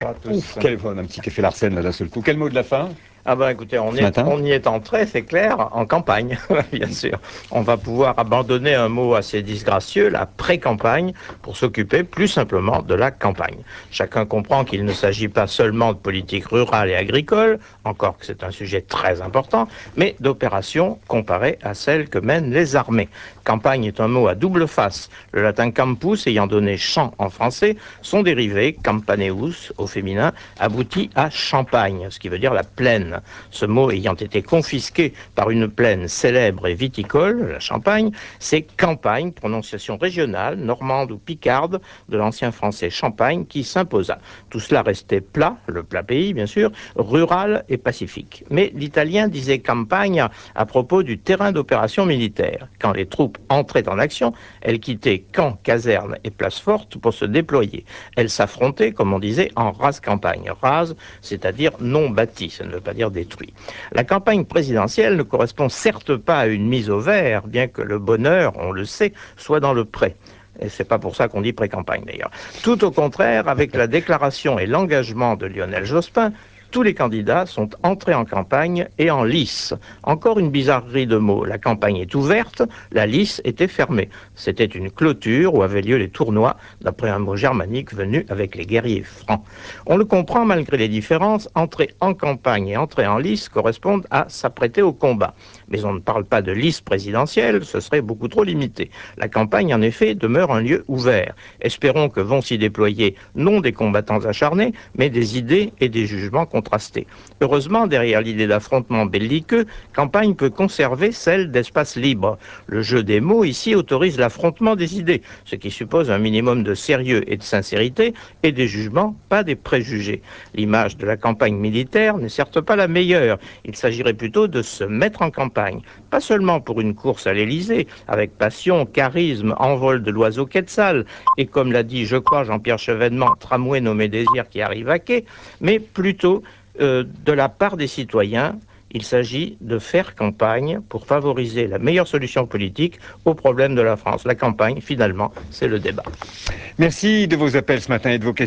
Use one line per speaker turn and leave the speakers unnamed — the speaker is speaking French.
À tous.
On a un petit café Larsen là d'un seul coup. Quel mot de la fin
Ah ben écoutez,
ce matin?
on y est entré, c'est clair, en campagne, bien sûr. On va pouvoir abandonner un mot assez disgracieux, la pré-campagne, pour s'occuper plus simplement de la campagne. Chacun comprend qu'il ne s'agit pas seulement de politique rurale et agricole, encore que c'est un sujet très important, mais d'opérations comparées à celles que mènent les armées. Campagne est un mot à double face. Le latin campus ayant donné champ en français, son dérivé, campaneus au féminin, aboutit à champagne, ce qui veut dire la plaine. Ce mot ayant été confisqué par une plaine célèbre et viticole, la Champagne, c'est campagne, prononciation régionale, normande ou picarde de l'ancien français Champagne qui s'imposa. Tout cela restait plat, le plat pays bien sûr, rural et pacifique. Mais l'italien disait campagne à propos du terrain d'opération militaire. Quand les troupes entraient en action, elles quittaient camps, casernes et places fortes pour se déployer. Elles s'affrontaient, comme on disait, en rase campagne. Rase, c'est-à-dire non bâtie, ça ne veut pas dire détruit. La campagne présidentielle ne correspond certes pas à une mise au vert, bien que le bonheur, on le sait, soit dans le pré. Et c'est pas pour ça qu'on dit pré-campagne d'ailleurs. Tout au contraire, avec la déclaration et l'engagement de Lionel Jospin, tous les candidats sont entrés en campagne et en lice. Encore une bizarrerie de mots. La campagne est ouverte, la lice était fermée. C'était une clôture où avaient lieu les tournois, d'après un mot germanique venu avec les guerriers francs. On le comprend malgré les différences, entrer en campagne et entrer en lice correspondent à s'apprêter au combat. Mais on ne parle pas de liste présidentielle, ce serait beaucoup trop limité. La campagne, en effet, demeure un lieu ouvert. Espérons que vont s'y déployer non des combattants acharnés, mais des idées et des jugements contrastés. Heureusement, derrière l'idée d'affrontement belliqueux, campagne peut conserver celle d'espace libre. Le jeu des mots ici autorise l'affrontement des idées, ce qui suppose un minimum de sérieux et de sincérité et des jugements, pas des préjugés. L'image de la campagne militaire n'est certes pas la meilleure. Il s'agirait plutôt de se mettre en campagne. Pas seulement pour une course à l'Élysée, avec passion, charisme, envol de l'oiseau Quetzal, et comme l'a dit, je crois, Jean-Pierre Chevènement, tramway nommé Désir qui arrive à quai, mais plutôt de la part des citoyens. Il s'agit de faire campagne pour favoriser la meilleure solution politique aux problèmes de la France. La campagne, finalement, c'est le débat.
Merci de vos appels ce matin et de vos questions.